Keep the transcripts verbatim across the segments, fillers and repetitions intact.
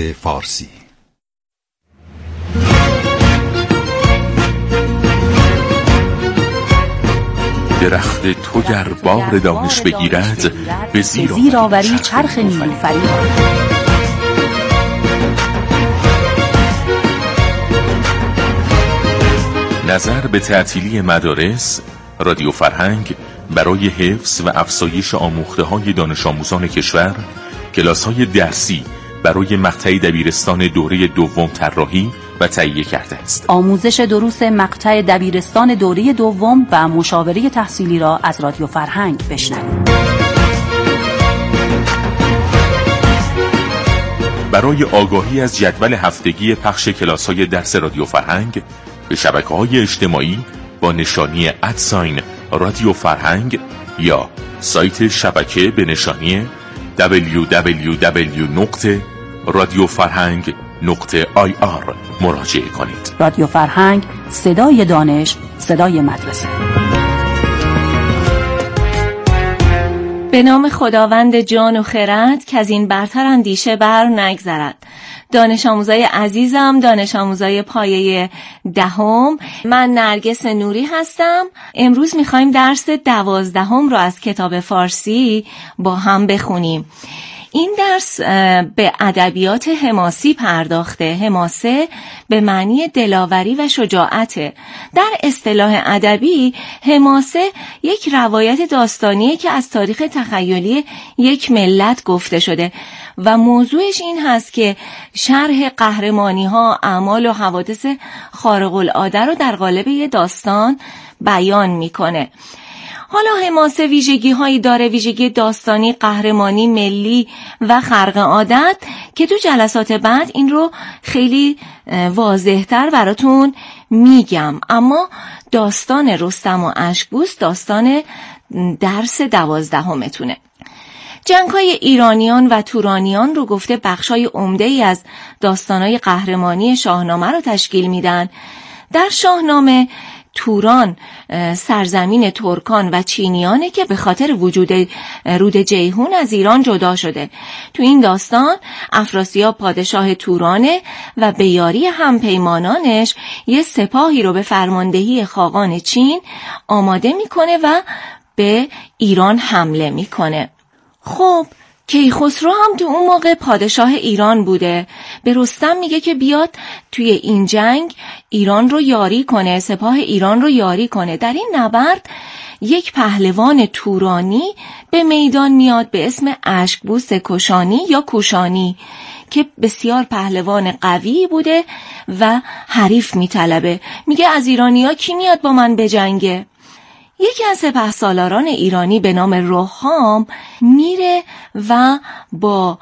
فارسی. درخت تو گر بار دانش بگیرد، به زیر آوری چرخ نیلوفری. نظر به تعطیلی مدارس، رادیو فرهنگ برای حفظ و افزایش آموخته‌های دانش آموزان کشور، کلاس‌های درسی برای مقطع دبیرستان دوره دوم طراحی و تهیه کرده است. آموزش دروس مقطع دبیرستان دوره دوم و مشاوره تحصیلی را از رادیو فرهنگ بشنوید. برای آگاهی از جدول هفتگی پخش کلاس‌های درس رادیو فرهنگ به شبکه‌های اجتماعی با نشانی ادساین رادیو فرهنگ یا سایت شبکه به نشانی دبلیو دبلیو دبلیو نقطه رادیو فرهنگ نقطه آی آر مراجعه کنید. رادیو فرهنگ، صدای دانش، صدای مدرسه. به نام خداوند جان و خرد که از این برتر اندیشه بر نگذرد. دانش آموزای عزیزم، دانش آموزای پایه دهم، من نرگس نوری هستم. امروز میخوایم درس دوازدهم رو از کتاب فارسی با هم بخونیم. این درس به ادبیات حماسی پرداخته. حماسه به معنی دلاوری و شجاعته. در اصطلاح ادبی حماسه یک روایت داستانیه که از تاریخ تخیلی یک ملت گفته شده و موضوعش این هست که شرح قهرمانی ها، اعمال و حوادث خارق العاده رو در قالب یه داستان بیان میکنه. حالا حماسه ویژگی هایی داره، ویژگی داستانی، قهرمانی، ملی و خرق عادت که تو جلسات بعد این رو خیلی واضح‌تر براتون میگم. اما داستان رستم و اشکبوس داستان درس دوازدهمتونه. جنگ‌های ایرانیان و تورانیان رو گفته بخشای عمده‌ای از داستان‌های قهرمانی شاهنامه رو تشکیل میدن. در شاهنامه توران سرزمین ترکان و چینیانه که به خاطر وجود رود جیهون از ایران جدا شده. تو این داستان افراسیاب پادشاه تورانه و به یاری همپیمانانش یه سپاهی رو به فرماندهی خاقان چین آماده میکنه و به ایران حمله میکنه. خب کیخسرو هم تو اون موقع پادشاه ایران بوده. به رستم میگه که بیاد توی این جنگ ایران رو یاری کنه، سپاه ایران رو یاری کنه. در این نبرد یک پهلوان تورانی به میدان میاد به اسم اشکبوس کشانی یا کوشانی که بسیار پهلوان قوی بوده و حریف میطلبه. میگه از ایرانیا کی میاد با من بجنگه؟ یکی از سپهسالاران ایرانی به نام روحام میره و با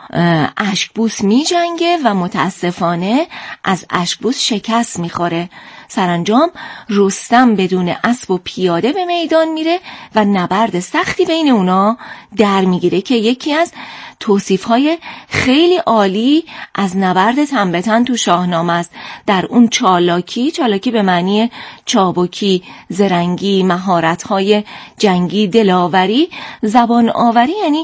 اشکبوس میجنگه و متاسفانه از اشکبوس شکست میخوره. سرانجام رستم بدون اسب و پیاده به میدان میره و نبرد سختی بین اونا در میگیره که یکی از توصیف‌های خیلی عالی از نبرد تن به تن تو شاهنامه است. در اون چالاکی، چالاکی به معنی چابکی، زرنگی، مهارت‌های جنگی، دلاوری، زبان آوری یعنی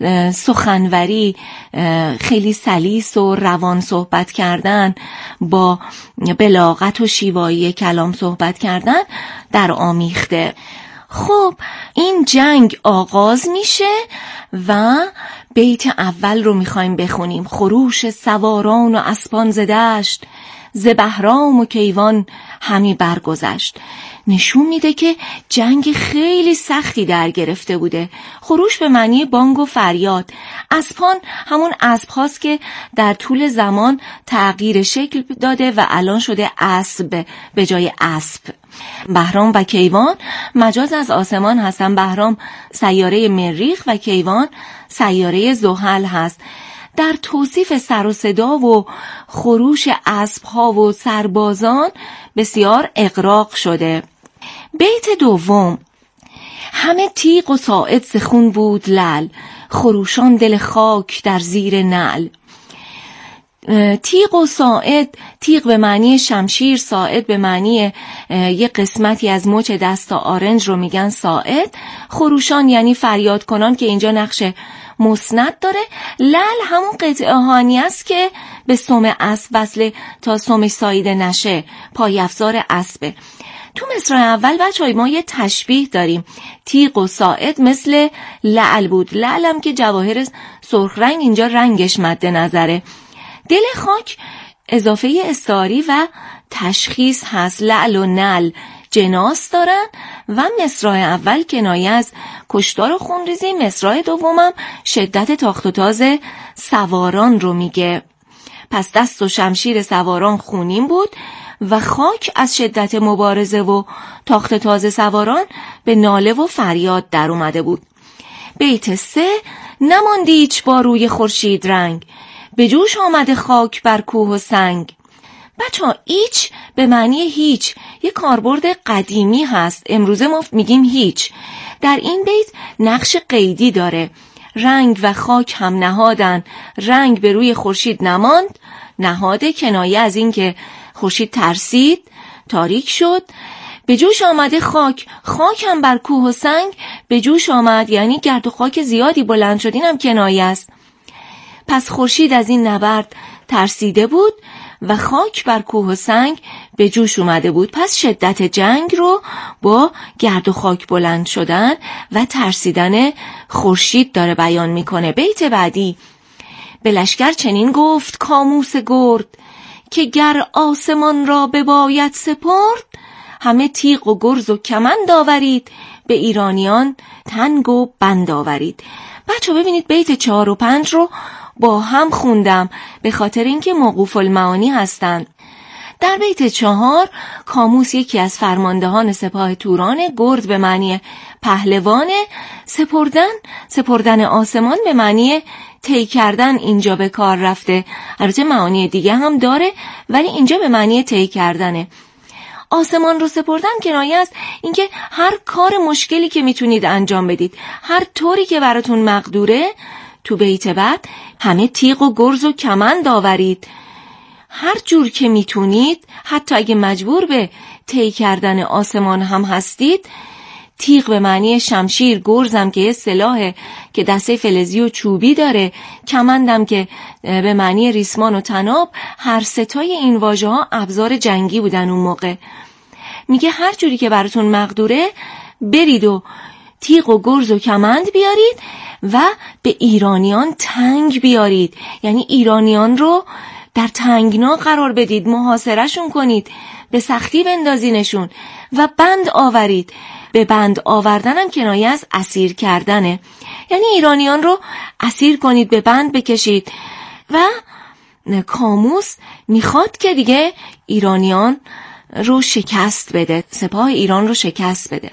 سخنوری، خیلی سلیس و روان صحبت کردن، با بلاغت و شیوایی کلام صحبت کردن در آمیخته. خب این جنگ آغاز میشه و بیت اول رو میخوایم بخونیم. خروش سواران و اسپان ز دشت، ز بهرام و کیوان همی برگذشت. نشون میده که جنگ خیلی سختی در گرفته بوده. خروش به معنی بانگ و فریاد. اسپان همون اسب هاست که در طول زمان تغییر شکل داده و الان شده اسب به جای اسب. بهرام و کیوان مجاز از آسمان هستن. بهرام سیاره مریخ و کیوان سیاره زحل هست. در توصیف سر و صدا و خروش اسب‌ها و سربازان بسیار اغراق شده. بیت دوم: همه تیغ و ساعد ز خون بود لعل، خروشان دل خاک در زیر نعل. تیغ و ساعد، تیغ به معنی شمشیر، ساعد به معنی یه قسمتی از مچ دست آرنج رو میگن ساعد. خروشان یعنی فریاد کنان که اینجا نقش مسند داره. لعل همون قطعه هانی است که به سم اسب وصله تا سمش ساییده نشه، پای افزار اسبه. تو مصرع اول بچه‌های ما یه تشبیه داریم، تیغ و ساعد مثل لعل بود. لعلم که جواهر سرخ رنگ، اینجا رنگش مد نظره. دل خاک اضافه استعاری و تشخیص هست. لعل و نل جناس دارن و مصرع اول کنایه از کشتار و خونریزی، مصرع دومم شدت تاخت و تاز سواران رو میگه. پس دست و شمشیر سواران خونین بود و خاک از شدت مبارزه و تاخت تاز سواران به ناله و فریاد در اومده بود. بیت سه، نماندی هیچ با روی خورشید رنگ، به جوش آمده خاک بر کوه و سنگ. بچه ها ایچ به معنی هیچ یک کاربرد قدیمی هست، امروزه ما میگیم هیچ. در این بیت نقش قیدی داره. رنگ و خاک هم نهادن، رنگ به روی خورشید نماند، نهاده کنایه از این که خورشید ترسید، تاریک شد. به جوش آمده خاک، خاک هم بر کوه و سنگ به جوش آمد، یعنی گرد و خاک زیادی بلند شد، این هم کنایه است. پس خورشید از این نبرد ترسیده بود و خاک بر کوه و سنگ به جوش اومده بود. پس شدت جنگ رو با گرد و خاک بلند شدن و ترسیدن خورشید داره بیان میکنه. بیت بعدی، به لشکر چنین گفت کاموس گرد، که گر آسمان را بباید سپرد، همه تیغ و گرز و کمند آورید، به ایرانیان تنگ و بند آورید. بچه ببینید بیت چهار و پنج رو با هم خوندم به خاطر اینکه موقوف المعانی هستند. در بیت چهار کاموس یکی از فرماندهان سپاه توران، گرد به معنی پهلوان، سپردن سپردن آسمان به معنی طی کردن اینجا به کار رفته. البته معانی دیگه هم داره ولی اینجا به معنی طی کردنه. آسمان رو سپردن کنایه است اینکه هر کار مشکلی که میتونید انجام بدید، هر طوری که براتون مقدوره، تو بیت بعد همه تیغ و گرز و کمند آورید. هر جور که میتونید، حتی اگه مجبور به طی کردن آسمان هم هستید. تیغ به معنی شمشیر، گرزم که یه سلاحه که دسته فلزی و چوبی داره، کمندم که به معنی ریسمان و تناب. هر ستای این واژه ها ابزار جنگی بودن اون موقع. میگه هر جوری که براتون مقدوره برید و تیغ و گرز و کمند بیارید و به ایرانیان تنگ بیارید، یعنی ایرانیان رو در تنگنا قرار بدید، محاصرهشون کنید، به سختی بندازینشون و بند آورید. به بند آوردنم کنایه از اسیر کردنه، یعنی ایرانیان رو اسیر کنید، به بند بکشید. و کاموس میخواد که دیگه ایرانیان رو شکست بده، سپاه ایران رو شکست بده.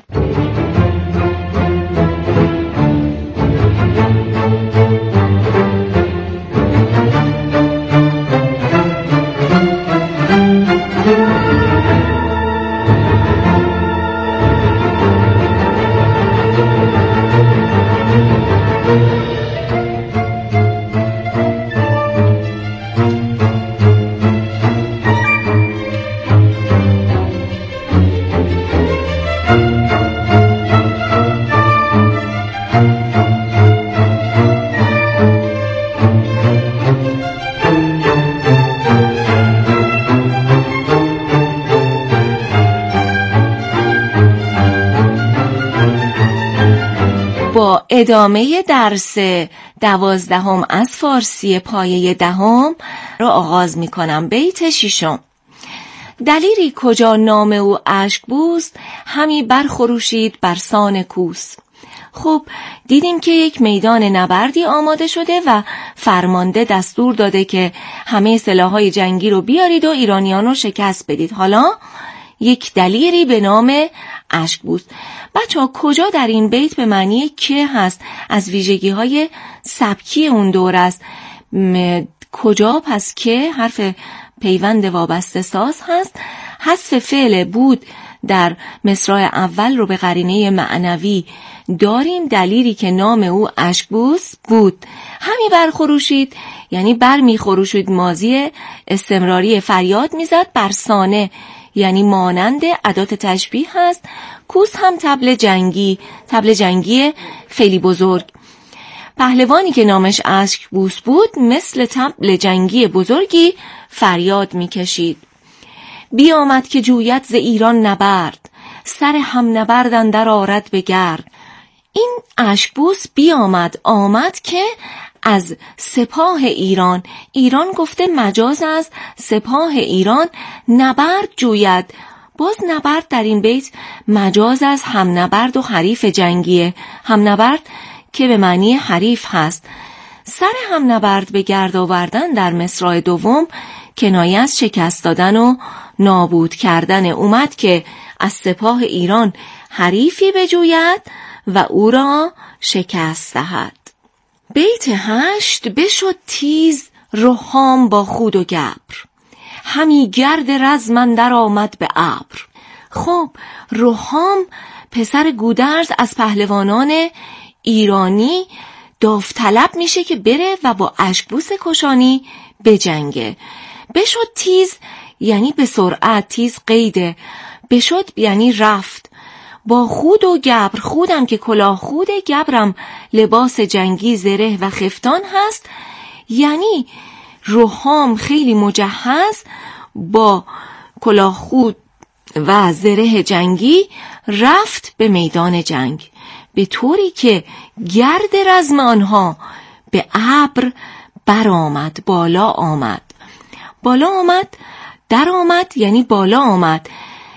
با ادامه درس دوازدهم از فارسی پایه دهم را آغاز می کنم. بیت ششم، دلیری کجا نام او اشک بوس، همی برخروشید برسان کوس. خب دیدیم که یک میدان نبردی آماده شده و فرمانده دستور داده که همه سلاح‌های جنگی رو بیارید و ایرانیان رو شکست بدید. حالا یک دلیری به نام اشکبوس. بچه ها کجا در این بیت به معنی که هست، از ویژگی های سبکی اون دور است. کجا پس که حرف پیوند وابسته ساز هست. حذف فعل بود در مصرع اول رو به قرینه معنوی داریم، دلیلی که نام او اشکبوس بود. همی برخروشید یعنی بر میخروشید، ماضی استمراری فریاد میزد. برسانه یعنی مانند، ادات تشبیه هست. کوس هم طبل جنگی، طبل جنگی خیلی بزرگ. پهلوانی که نامش اشکبوس بود مثل طبل جنگی بزرگی فریاد میکشید. بیامد که جویت ز ایران نبرد، سر هم نبرد اندر آرد به گرد. این اشکبوس بیامد، آمد که از سپاه ایران، ایران گفته مجاز از سپاه ایران، نبرد جوید. باز نبرد در این بیت مجاز از هم نبرد و حریف جنگیه. هم نبرد که به معنی حریف هست. سر هم نبرد به گرد آوردن در مصرع دوم کنایه از شکست دادن و نابود کردن. اومد که از سپاه ایران حریفی بجوید و او را شکست دهد. بیت هشت: بشد تیز رهام با خود و گبر، همی گرد رزم اندر آمد به ابر. خب رهام پسر گودرز از پهلوانان ایرانی داوطلب میشه که بره و با اشکبوس کشانی بجنگه. بشد تیز یعنی به سرعت، تیز قیده. بشد یعنی رفت. با خود و گبر، خودم که کلاه خوده، گبرم لباس جنگی زره و خفتان هست. یعنی رهام خیلی مجهز با کلاه خود و زره جنگی رفت به میدان جنگ، به طوری که گرد رزم آنها به ابر برآمد، بالا آمد. بالا آمد، در آمد یعنی بالا آمد.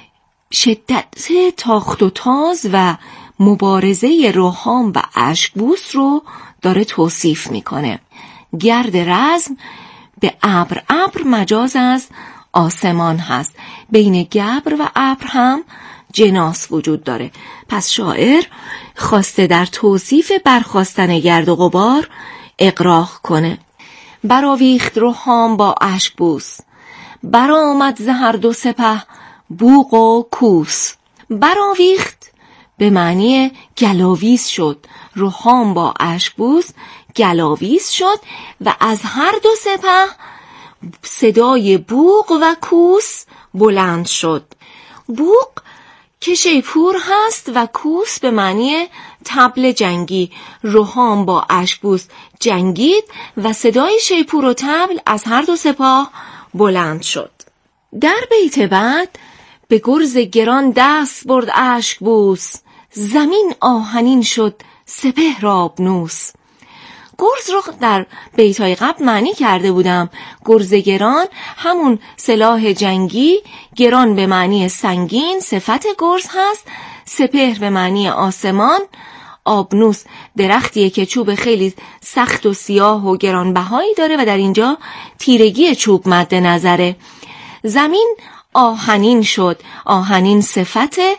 شدت تاخت و تاز و مبارزه رهام و اشکبوس رو داره توصیف میکنه. گرد رزم به ابر، ابر مجاز از آسمان هست. بین گبر و ابر هم جناس وجود داره. پس شاعر خواسته در توصیف برخاستن گرد و غبار اغراق کنه. برآویخت رهام با اشکبوس، برآمد ز هر دو سپه بوق و کوس. برآویخت به معنی گلاویز شد. رهام با اشکبوس گلاویز شد و از هر دو سپه صدای بوق و کوس بلند شد. بوق که شیپور هست و کوس به معنی طبل جنگی. رهام با اشکبوس جنگید و صدای شیپور و طبل از هر دو سپاه بلند شد. در بیت بعد: به گرز گران دست برد اشکبوس، زمین آهنین شد سپهر آبنوس. گرز رو در بیت‌های قبل معنی کرده بودم. گرز گران همون سلاح جنگی، گران به معنی سنگین، صفت گرز هست. سپهر به معنی آسمان. آبنوس درختیه که چوب خیلی سخت و سیاه و گرانبهایی داره و در اینجا تیرگی چوب مد نظره. زمین آهنین شد. آهنین صفته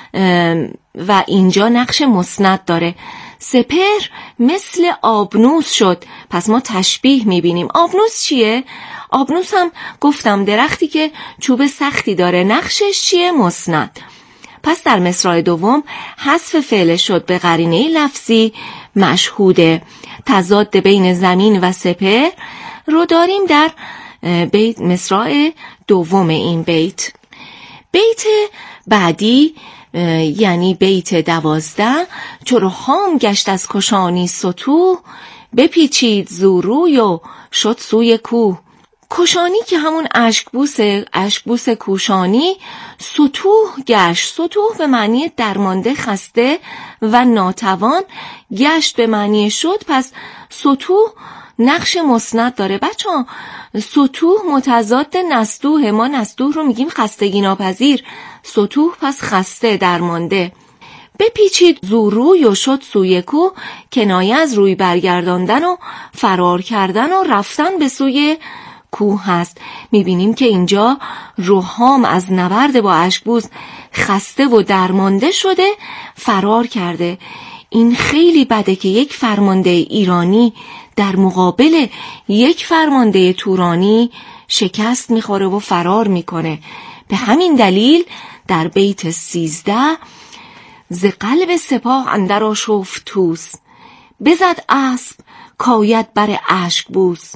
و اینجا نقش مسند داره. سپهر مثل آبنوس شد. پس ما تشبیه میبینیم. آبنوس چیه؟ آبنوس هم گفتم درختی که چوب سختی داره. نقشش چیه؟ مسند. پس در مصرع دوم حذف فعل شد به قرینه لفظی مشهوده. تضاد بین زمین و سپهر رو داریم در بیت مصرع دوم این بیت. بیت بعدی یعنی بیت دوازده: چو رهام گشت از کشانی ستوه، بپیچید زوروی و شد سوی کوه. کشانی که همون اشکبوس، اشکبوس کوشانی، ستوه گشت. ستوه به معنی درمانده، خسته و ناتوان. گشت به معنی شد. پس ستوه نقش مسند داره. بچه ها ستوه متضاد نستوه. ما نستوه رو میگیم خستگی ناپذیر. ستوه پس خسته، درمانده. بپیچید زوروی و شد سوی کوه، کنایه از روی برگرداندن و فرار کردن و رفتن به سوی کوه هست. میبینیم که اینجا رهام از نبرد با اشکبوس خسته و درمانده شده، فرار کرده. این خیلی بده که یک فرمانده ایرانی در مقابل یک فرمانده تورانی شکست میخوره و فرار میکنه. به همین دلیل در بیت سیزده: ز قلب سپاه اندر آشفت طوس، بزد اسب کاید بر اشکبوس.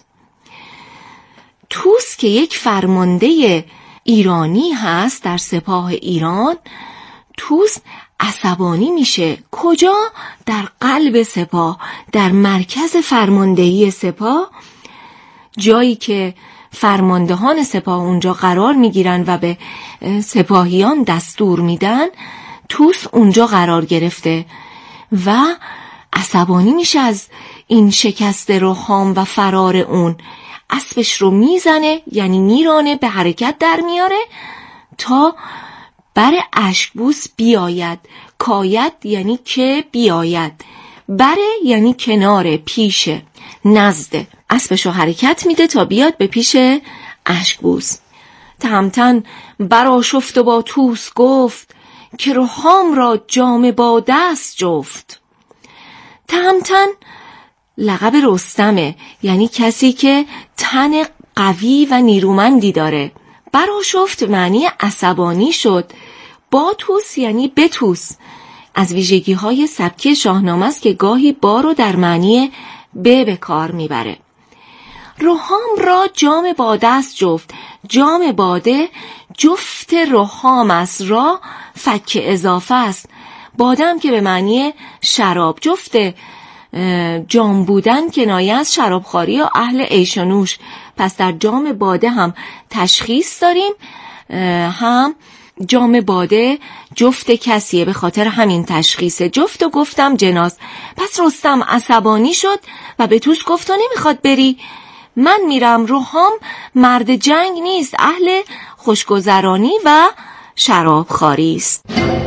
طوس که یک فرمانده ایرانی هست در سپاه ایران، طوس عصبانی میشه. کجا؟ در قلب سپاه، در مرکز فرماندهی سپاه، جایی که فرماندهان سپاه اونجا قرار میگیرن و به سپاهیان دستور میدن. طوس اونجا قرار گرفته و عصبانی میشه از این شکست رخام و فرار اون. اسبش رو میزنه، یعنی میرانه، به حرکت در میاره تا بر اشکبوس بیاید. کاید یعنی که بیاید، بره یعنی کنار، پیشه، نزده. اسبش رو حرکت میده تا بیاد به پیش اشکبوس. تهمتن برآشفت و با طوس گفت، که رخام را جام باده است جفت. تهمتن لقب رستمه، یعنی کسی که تن قوی و نیرومندی داره. برآشفت معنی عصبانی شد. با طوس یعنی به طوس. از ویژگی های سبکی شاهنامه است که گاهی با رو در معنی به به کار میبره. رخام را جام باده است جفت. جام باده جفت رخام است. را فک اضافه است. باده هم که به معنی شراب. جفت جام بودن کنایه از شرابخواری یا اهل عیش و نوش. پس در جام باده هم تشخیص داریم، هم جام باده جفت کسیه، به خاطر همین تشخیصه. جفت و گفتم جناس. پس رستم عصبانی شد و به طوس گفت: تو نمیخواد بری؟ من میرم. رخام مرد جنگ نیست، اهل خوشگذرانی و شرابخواری است.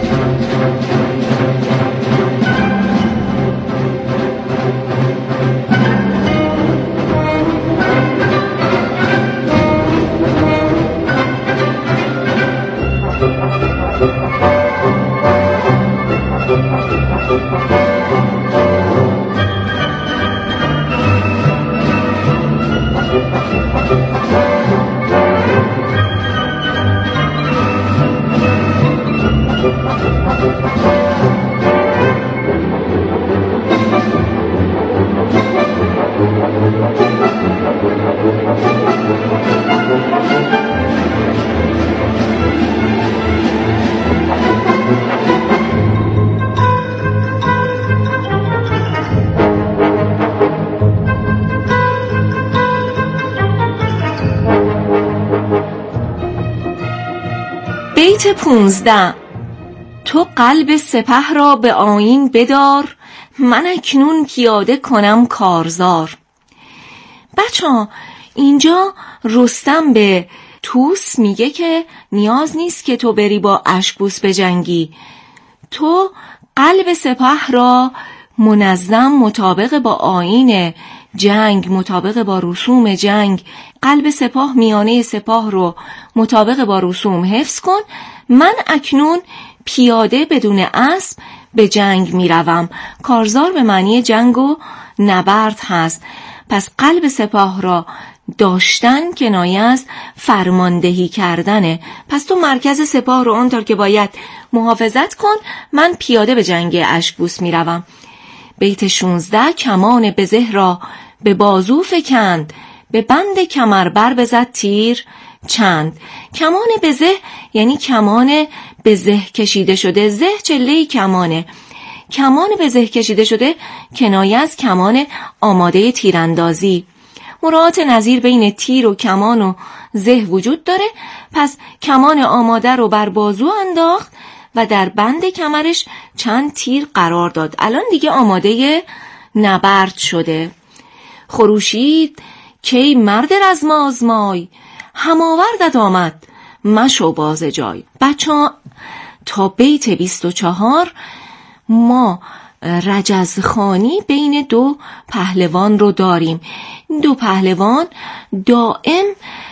بیت پونزده: تو قلب سپه را به آیین بدار، من اکنون پیاده کنم کارزار. بچه ها اینجا رستم به طوس میگه که نیاز نیست که تو بری با اشکبوس بجنگی. تو قلب سپه را منظم مطابق با آیین جنگ، مطابق با رسوم جنگ، قلب سپاه، میانه سپاه رو مطابق با رسوم حفظ کن. من اکنون پیاده بدون اسب به جنگ میروم. کارزار به معنی جنگ و نبرد هست. پس قلب سپاه را داشتن کنایه از فرماندهی کردنه. پس تو مرکز سپاه رو اونطور که باید محافظت کن. من پیاده به جنگ اشکبوس میروم. بیت شانزده: کمان بزه را به بازو فکند، به بند کمر بر بزد تیر چند. کمان بزه یعنی کمان بزه کشیده شده. زه چله کمانه. کمان بزه کشیده شده کنایه از کمان آماده تیراندازی. مراعات نظیر بین تیر و کمان و زه وجود داره. پس کمان آماده رو بر بازو انداخت و در بند کمرش چند تیر قرار داد. الان دیگه آماده نبرد شده. خروشید کی مرد رزم آزمای، هم آوردت آمد مشو باز جای. بچه ها تا بیت بیست و چهار ما رجزخوانی بین دو پهلوان رو داریم. دو پهلوان دائم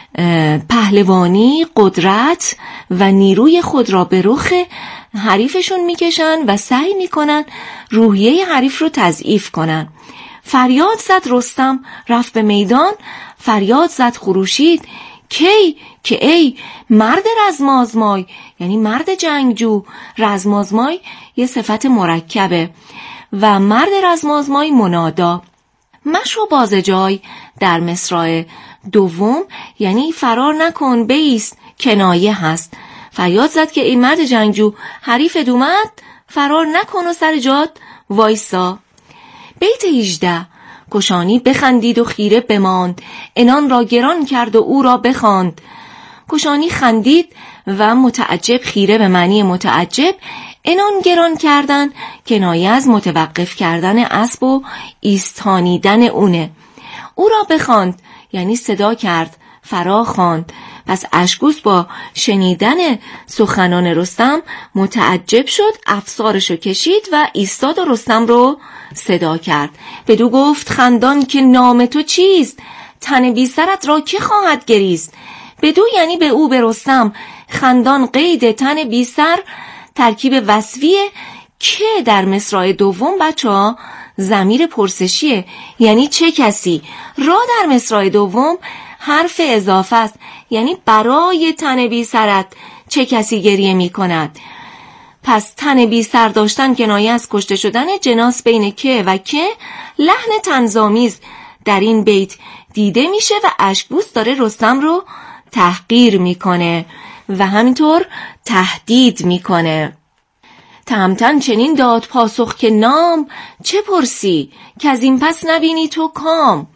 پهلوانی، قدرت و نیروی خود را به رخ حریفشون میکشن و سعی میکنن روحیه حریف رو تضعیف کنن. فریاد زد رستم رفت به میدان، فریاد زد خروشید کی؟ که ای مرد رزمازمای، یعنی مرد جنگجو. رزمازمای یه صفت مرکبه و مرد رزمازمای منادا. مشو باز جای در مصرع دوم یعنی فرار نکن، بایست، کنایه هست. فریاد زد که ای مرد جنگجو، حریفت اومد، فرار نکن و سر جات وایسا. بیت هجده. کشانی بخندید و خیره بماند، عنان را گران کرد و او را بخواند. کشانی خندید و متعجب، خیره به معنی متعجب، عنان گران کردن کنایه از متوقف کردن اسب و ایستانیدن اونه. او را بخواند یعنی صدا کرد، فرا خواند. پس اشکوس با شنیدن سخنان رستم متعجب شد، افسارشو کشید و ایستاد و رستم رو صدا کرد. بدو گفت خندان که نام تو چیست؟ تن بی سرت را که خواهد گریست؟ بدو یعنی به او، به رستم. خندان قید تن بی سر ترکیب وصفیه که در مصرع دوم بچه ها ضمیر پرسشیه، یعنی چه کسی. را در مصرع دوم حرف اضافه است، یعنی برای تن بی سرت چه کسی گریه می کند. پس تن بی سر داشتن کنایه از کشته شدن جناس بین که و که. لحن طنزآمیز در این بیت دیده میشه و اشکبوس داره رستم رو تحقیر میکنه و همینطور تهدید میکنه. تهمتن چنین داد پاسخ که نام، چه پرسی که از این پس نبینی تو کام.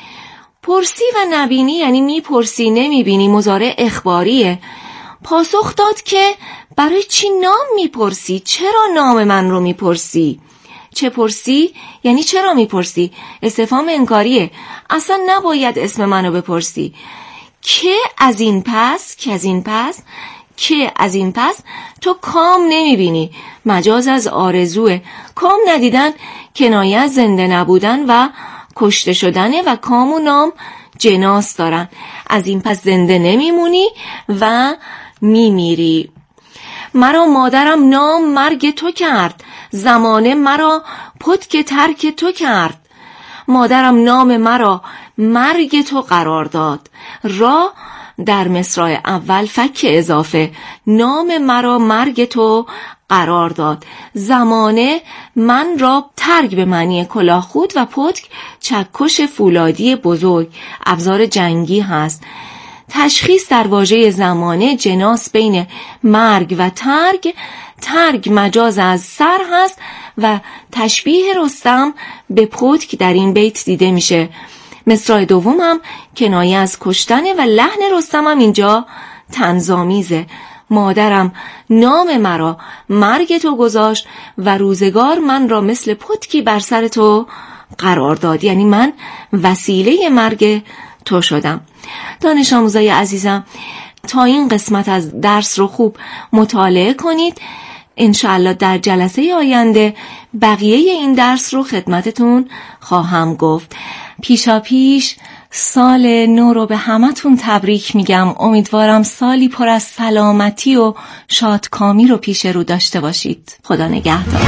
پرسی و نبینی یعنی میپرسی نمیبینی، مضارع اخباریه. پاسخ داد که برای چی نام میپرسی؟ چرا نام من رو میپرسی؟ چه پرسی؟ یعنی چرا میپرسی؟ استفهام انکاریه، اصلا نباید اسم منو بپرسی. که از این پس، که از این پس، که از این پس تو کام نمیبینی، مجاز از آرزوه. کام ندیدن کنایه از زنده نبودن و کشته شدنه و کام و نام جناس دارن. از این پس زنده نمیمونی و میمیری. مرا مادرم نام مرگ تو کرد، زمانه مرا پتک ترک تو کرد. مادرم نام مرا مرگ تو قرار داد. را در مصرع اول فک اضافه، نام مرا مرگ تو قرار داد. زمانه من را ترک به معنی کلاهخود و پتک چکش فولادی بزرگ، ابزار جنگی هست. تشخیص در واژه زمانه جناس بین مرگ و ترگ. ترگ مجاز از سر هست و تشبیه رستم به پتک در این بیت دیده میشه. مصرع دوم هم کنایه از کشتنه و لحن رستم هم اینجا طنزآمیزه. مادرم نام مرا مرگ تو گذاشت و روزگار من را مثل پتکی بر سر تو قرار داد، یعنی من وسیله مرگ تو شدم. دانش آموزای عزیزم، تا این قسمت از درس رو خوب مطالعه کنید. انشاءالله در جلسه آینده بقیه این درس رو خدمتتون خواهم گفت. پیشا پیش سال نو رو به همتون تبریک میگم. امیدوارم سالی پر از سلامتی و شادکامی رو پیش رو داشته باشید. خدا نگهدار.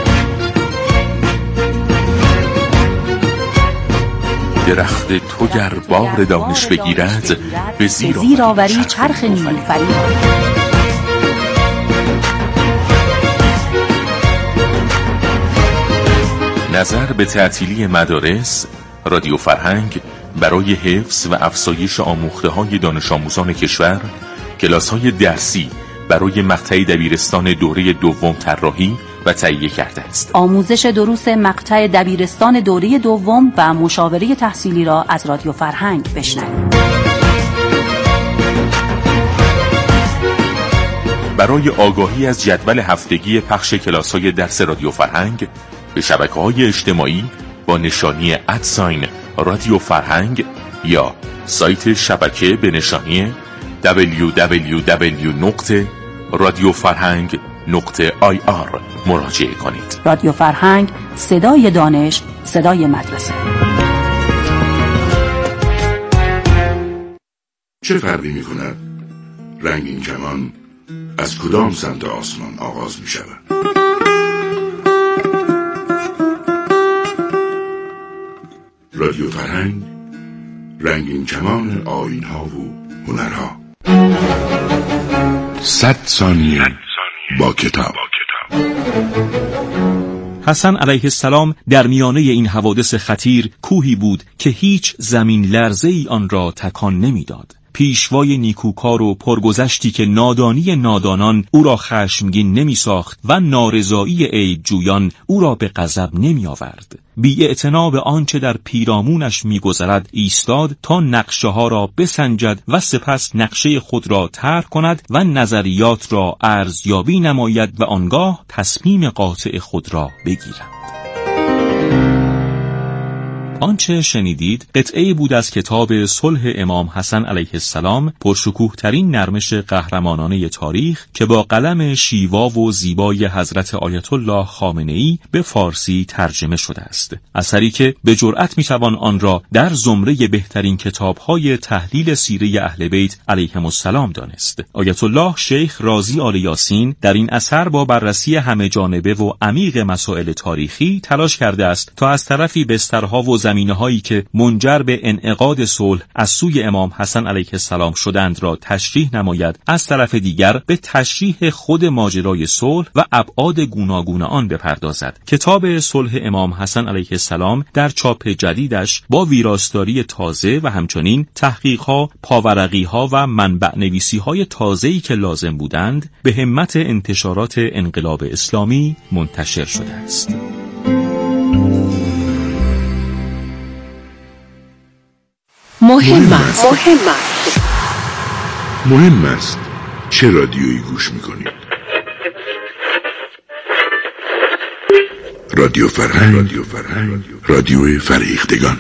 درخت تو گر بار دانش بگیرد، به زیر آوری چرخ نیلوفری. نظر به تعطیلی مدارس، رادیو فرهنگ برای حفظ و افزایش آموخته‌های دانش آموزان کشور، کلاس‌های درسی برای مقطع دبیرستان دوره دوم طراحی و تهیه کرده است. آموزش دروس مقطع دبیرستان دوره دوم و مشاوره تحصیلی را از رادیو فرهنگ بشنوید. برای آگاهی از جدول هفتگی پخش کلاس‌های درس رادیو فرهنگ به شبکه‌های اجتماعی با نشانی ادساین رادیو فرهنگ یا سایت شبکه به نشانی دبلیو دبلیو دبلیو نقطه رادیو فرهنگ نقطه آی آر مراجعه کنید. رادیو فرهنگ، صدای دانش، صدای مدرسه. چه فرقی می کند رنگین کمان از کدام سمت آسمان آغاز می شود؟ رادیو فرهنگ، رنگین کمان آیین ها و هنرها. صد ثانیه با کتاب. حسن علیه السلام در میانه این حوادث خطیر کوهی بود که هیچ زمین لرزه ای آن را تکان نمیداد. پیشوای نیکوکار و پرگذشتی که نادانی نادانان او را خشمگین نمی ساخت و نارضایی عیب جویان او را به غضب نمی آورد. بی اعتنا به آنچه در پیرامونش می گذرد ایستاد تا نقشه ها را بسنجد و سپس نقشه خود را طرح کند و نظریات را ارزیابی نماید و آنگاه تصمیم قاطع خود را بگیرد. آنچه شنیدید قطعه‌ای بود از کتاب صلح امام حسن علیه السلام، پرشکوه ترین نرمش قهرمانانه تاریخ که با قلم شیوا و زیبای حضرت آیت الله خامنه‌ای به فارسی ترجمه شده است. اثری که به جرأت می‌توان آن را در زمره بهترین کتاب‌های تحلیل سیره اهل بیت علیهم السلام دانست. آیت الله شیخ رازی آل یاسین در این اثر با بررسی همه جانبه و عمیق مسائل تاریخی تلاش کرده است تا از طرفی بسترها و زمینه‌هایی که منجر به انعقاد صلح از سوی امام حسن علیه السلام شدند را تشریح نماید، از طرف دیگر به تشریح خود ماجرای صلح و ابعاد گوناگون آن بپردازد. کتاب صلح امام حسن علیه السلام در چاپ جدیدش با ویراستاری تازه و همچنین تحقیق‌ها، پاورقی‌ها و منبع نویسی‌های تازه‌ای که لازم بودند به همت انتشارات انقلاب اسلامی منتشر شده است. مهم است. مهم است. مهم است چه رادیویی گوش میکنید؟ رادیو فرهنگ، رادیو فرهنگ، رادیو فرهیختگان.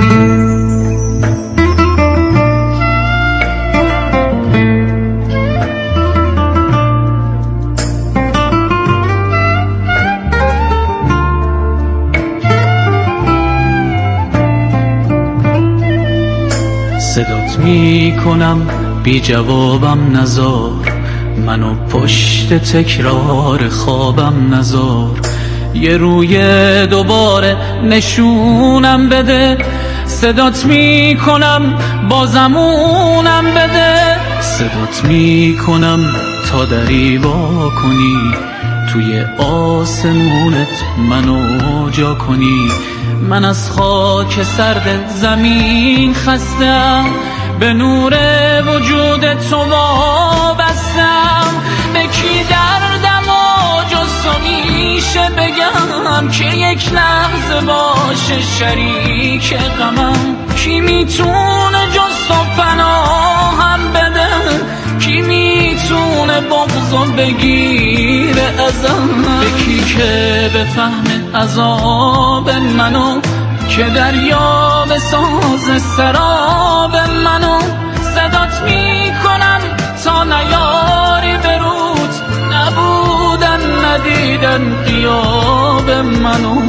صدات می کنم بی جوابم نزار، منو پشت تکرار خوابم نزار، یه روی دوباره نشونم بده، صدات می کنم بازمونم بده، صدات می کنم تا دری وا کنی، توی آسمونت منو جا کنی، من از خاک سرد زمین خستم، به نور وجود تو وابستم، به کی دردم و جز تو میشه بگم که یک لحظه باشه شریک غمم، کی میتونه جز تو پناهم بده، کی میتونه بغضو بگیره ازم، به کی که بفهمه عذاب منو، که دریا بساز سراب منو، صدات میکنم تا نیاری برود، نبودن ندیدن غیاب منو.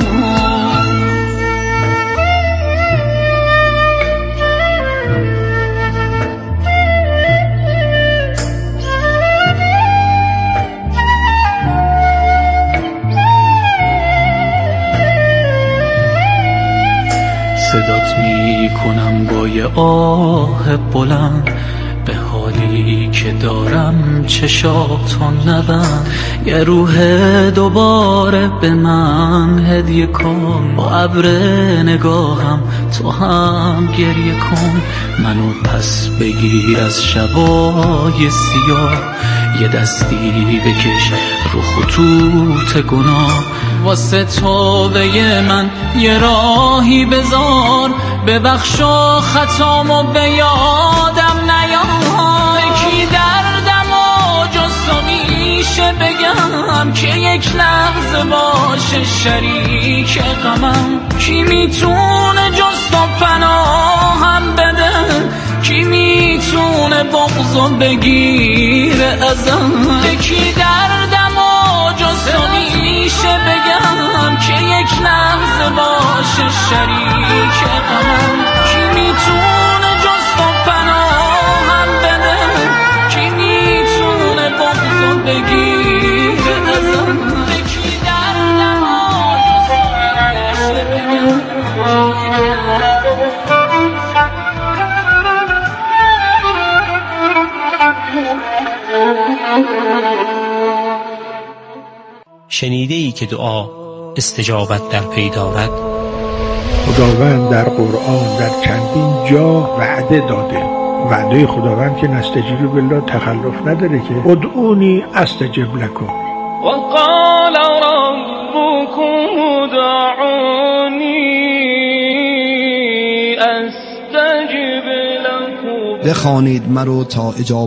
صدات می کنم با یه آه بلند، به حالی که دارم چشاتو نبند، یه روح دوباره به من هدیه کن، با ابر نگاهم تو هم گریه کن، منو پس بگیر از شبای سیاه، یه دستی بکش رو خطوط گناه، واسه توبه من یه راهی بذار، ببخشا خطامو به یادم نیار، کی دردم و جز تو میشه بگم که یک لحظه باشه شریک غمم، کی میتونه جز تو پناهم بده، کی میتونه بغضو بگیره ازم، کی دردم و جز تو میشه بگم که یک لحظه باشه شریک غمم، کی میتونه جز تو پناهم بده، کی میتونه بغضو بگیره ازم، کی دردم و جز تو میشه بگم. شنیده ای که دعا استجابت در پی دارد؟ خداوند در قرآن در چندین جا وعده داده. وعده خداوند که نستجیب بالله تخلف نداره که ادعونی استجب لکم. وقال ربكم ادعوني استجب لكم. بخوانید مرا تا اجابت